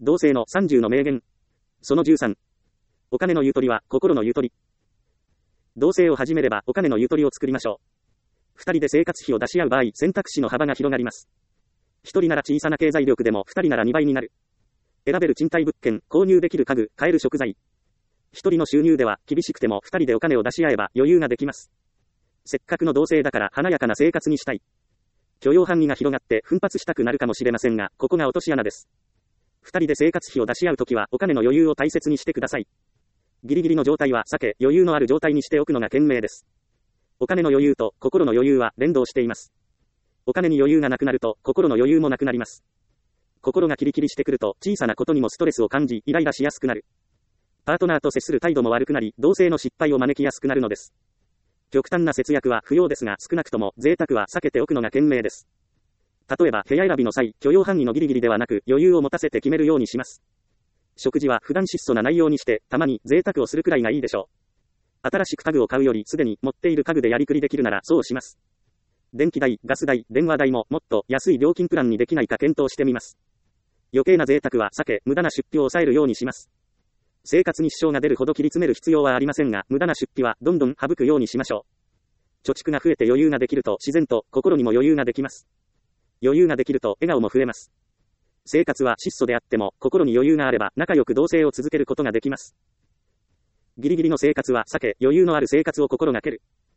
同性の30の名言。その13。お金のゆとりは心のゆとり。同棲を始めればお金のゆとりを作りましょう。二人で生活費を出し合う場合、選択肢の幅が広がります。一人なら小さな経済力でも二人なら2倍になる。選べる賃貸物件、購入できる家具、買える食材。一人の収入では厳しくても二人でお金を出し合えば余裕ができます。せっかくの同棲だから華やかな生活にしたい。許容範囲が広がって奮発したくなるかもしれませんが、ここが落とし穴です。二人で生活費を出し合うときはお金の余裕を大切にしてください。ギリギリの状態は避け、余裕のある状態にしておくのが賢明です。お金の余裕と心の余裕は連動しています。お金に余裕がなくなると心の余裕もなくなります。心がキリキリしてくると小さなことにもストレスを感じ、イライラしやすくなる。パートナーと接する態度も悪くなり、同性の失敗を招きやすくなるのです。極端な節約は不要ですが、少なくとも贅沢は避けておくのが賢明です。例えば部屋選びの際、許容範囲のギリギリではなく余裕を持たせて決めるようにします。食事は普段質素な内容にして、たまに贅沢をするくらいがいいでしょう。新しく家具を買うよりすでに持っている家具でやりくりできるならそうします。電気代、ガス代、電話代ももっと安い料金プランにできないか検討してみます。余計な贅沢は避け、無駄な出費を抑えるようにします。生活に支障が出るほど切り詰める必要はありませんが、無駄な出費はどんどん省くようにしましょう。貯蓄が増えて余裕ができると自然と心にも余裕ができます。余裕ができると笑顔も増えます。生活は質素であっても心に余裕があれば仲良く同棲を続けることができます。ギリギリの生活は避け、余裕のある生活を心がける。